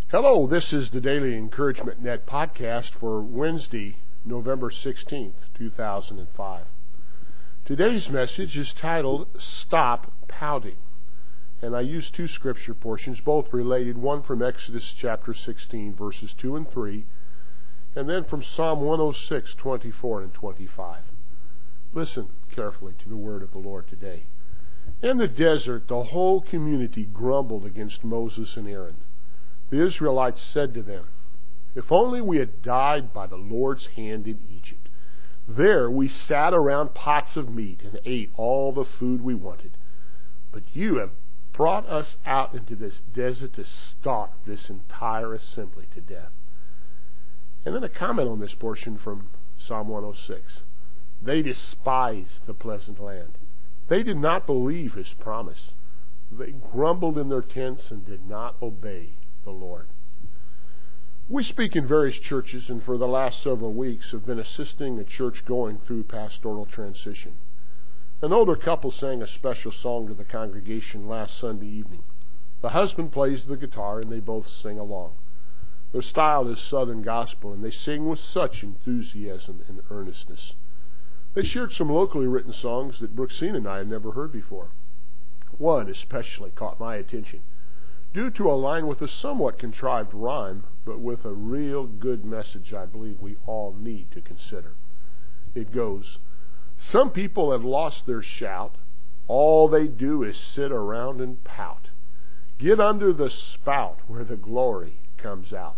Hello, this is the Daily Encouragement Net podcast for Wednesday, November 16th, 2005. Today's message is titled, Stop Pouting. And I use two scripture portions, both related, one from Exodus chapter 16, verses 2 and 3, and then from Psalm 106, 24 and 25. Listen carefully to the word of the Lord today. In the desert, the whole community grumbled against Moses and Aaron. The Israelites said to them, "If only we had died by the Lord's hand in Egypt. There we sat around pots of meat and ate all the food we wanted. But you have brought us out into this desert to starve this entire assembly to death." And then a comment on this portion from Psalm 106. They despised the pleasant land. They did not believe his promise. They grumbled in their tents and did not obey the Lord. We speak in various churches, and for the last several weeks have been assisting a church going through pastoral transition. An older couple sang a special song to the congregation last Sunday evening. The husband plays the guitar and they both sing along. Their style is Southern gospel, and they sing with such enthusiasm and earnestness. They shared some locally written songs that Brooksine and I had never heard before. One especially caught my attention, due to a line with a somewhat contrived rhyme, but with a real good message I believe we all need to consider. It goes, "Some people have lost their shout. All they do is sit around and pout. Get under the spout where the glory comes out."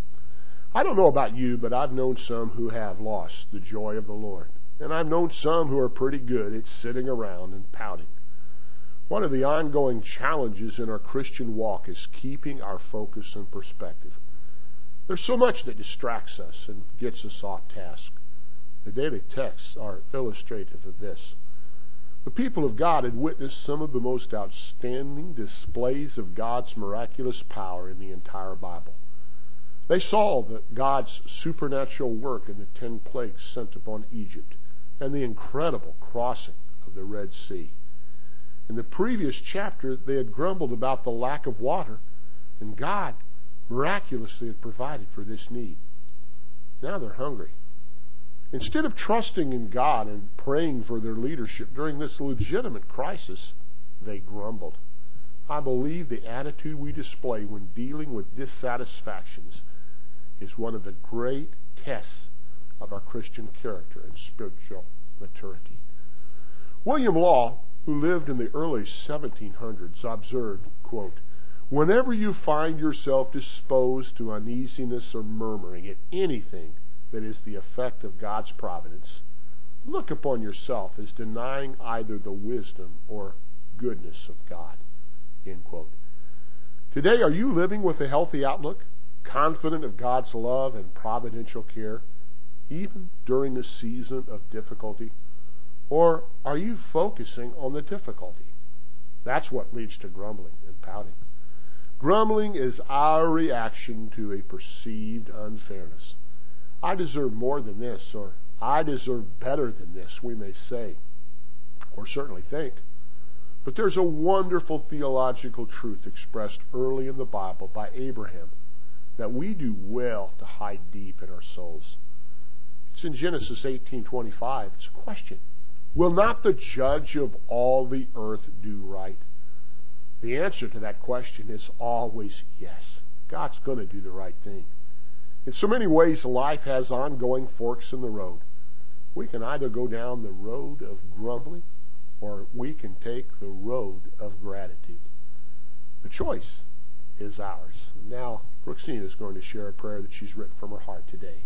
I don't know about you, but I've known some who have lost the joy of the Lord. And I've known some who are pretty good at sitting around and pouting. One of the ongoing challenges in our Christian walk is keeping our focus and perspective. There's so much that distracts us and gets us off task. The daily texts are illustrative of this. The people of God had witnessed some of the most outstanding displays of God's miraculous power in the entire Bible. They saw God's supernatural work in the 10 plagues sent upon Egypt and the incredible crossing of the Red Sea. In the previous chapter, they had grumbled about the lack of water, and God miraculously had provided for this need. Now they're hungry. Instead of trusting in God and praying for their leadership during this legitimate crisis, they grumbled. I believe the attitude we display when dealing with dissatisfactions is one of the great tests of our Christian character and spiritual maturity. William Law, who lived in the early 1700s, observed, quote, "Whenever you find yourself disposed to uneasiness or murmuring at anything that is the effect of God's providence, look upon yourself as denying either the wisdom or goodness of God." End quote. Today, are you living with a healthy outlook, confident of God's love and providential care, even during a season of difficulty? Or are you focusing on the difficulty? That's what leads to grumbling and pouting. Grumbling is our reaction to a perceived unfairness. I deserve more than this, or I deserve better than this, we may say, or certainly think. But there's a wonderful theological truth expressed early in the Bible by Abraham that we do well to hide deep in our souls. It's in Genesis 18:25. It's a question. Will not the judge of all the earth do right? The answer to that question is always yes. God's going to do the right thing. In so many ways, life has ongoing forks in the road. We can either go down the road of grumbling, or we can take the road of gratitude. The choice is ours. Now, Brooksine is going to share a prayer that she's written from her heart today.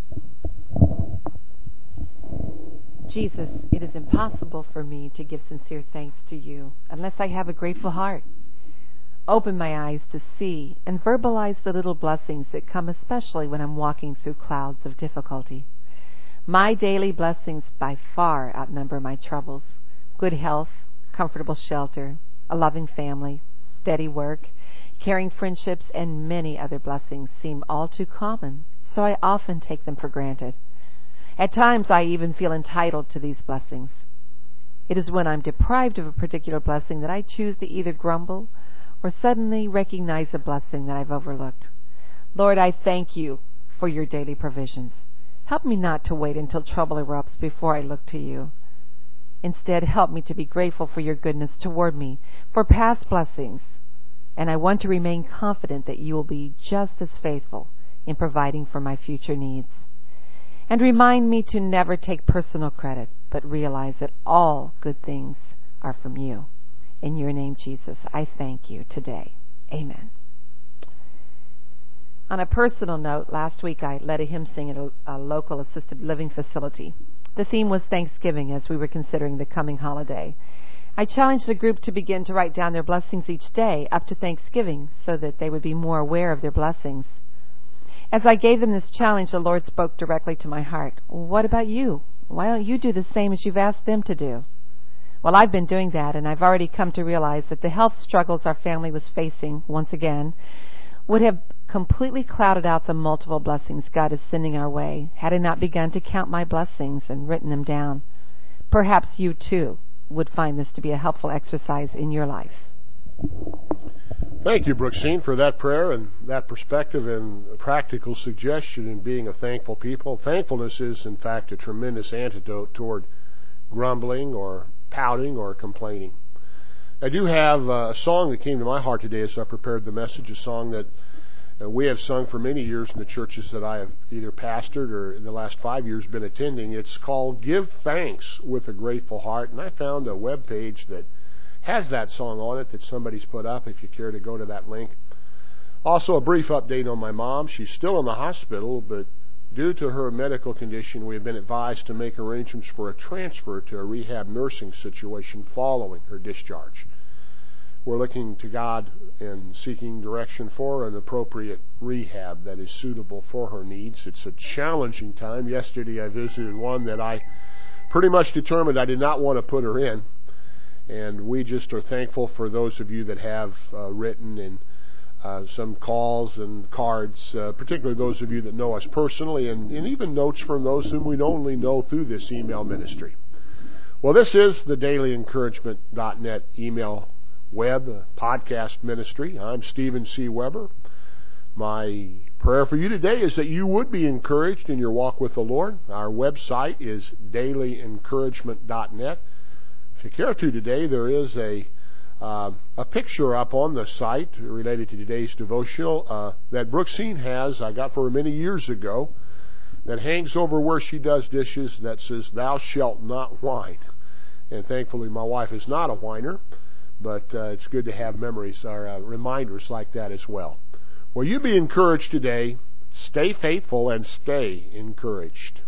Jesus, it is impossible for me to give sincere thanks to you unless I have a grateful heart. Open my eyes to see and verbalize the little blessings that come especially when I'm walking through clouds of difficulty. My daily blessings by far outnumber my troubles. Good health, comfortable shelter, a loving family, steady work, caring friendships, and many other blessings seem all too common, so I often take them for granted. At times, I even feel entitled to these blessings. It is when I'm deprived of a particular blessing that I choose to either grumble or suddenly recognize a blessing that I've overlooked. Lord, I thank you for your daily provisions. Help me not to wait until trouble erupts before I look to you. Instead, help me to be grateful for your goodness toward me, for past blessings, and I want to remain confident that you will be just as faithful in providing for my future needs. And remind me to never take personal credit, but realize that all good things are from you. In your name, Jesus, I thank you today. Amen. On a personal note, last week I led a hymn sing at a local assisted living facility. The theme was Thanksgiving as we were considering the coming holiday. I challenged the group to begin to write down their blessings each day up to Thanksgiving so that they would be more aware of their blessings. As I gave them this challenge, the Lord spoke directly to my heart. What about you? Why don't you do the same as you've asked them to do? Well, I've been doing that, and I've already come to realize that the health struggles our family was facing, once again, would have completely clouded out the multiple blessings God is sending our way had I not begun to count my blessings and written them down. Perhaps you, too, would find this to be a helpful exercise in your life. Thank you, Brooksine, for that prayer and that perspective and practical suggestion in being a thankful people. Thankfulness is, in fact, a tremendous antidote toward grumbling or pouting or complaining. I do have a song that came to my heart today as I prepared the message, a song that we have sung for many years in the churches that I have either pastored or in the last 5 years been attending. It's called Give Thanks with a Grateful Heart, and I found a web page that has that song on it that somebody's put up if you care to go to that link. Also, a brief update on my mom. She's still in the hospital, but due to her medical condition, we have been advised to make arrangements for a transfer to a rehab nursing situation following her discharge. We're looking to God and seeking direction for an appropriate rehab that is suitable for her needs. It's a challenging time. Yesterday I visited one that I pretty much determined I did not want to put her in. And we just are thankful for those of you that have written and some calls and cards, particularly those of you that know us personally, and even notes from those whom we only know through this email ministry. Well, this is the dailyencouragement.net email web podcast ministry. I'm Stephen C. Weber. My prayer for you today is that you would be encouraged in your walk with the Lord. Our website is dailyencouragement.net. If you care to today, there is a picture up on the site related to today's devotional that Brooksine has, I got for her many years ago, that hangs over where she does dishes that says, "Thou shalt not whine." And thankfully my wife is not a whiner, but it's good to have memories or reminders like that as well. Well, you be encouraged today. Stay faithful and stay encouraged.